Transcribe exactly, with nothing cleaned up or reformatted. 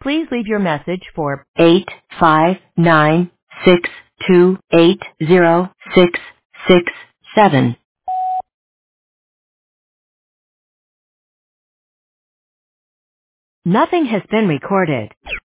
Please leave your message for eight five nine six two eight zero six six seven. Nothing has been recorded.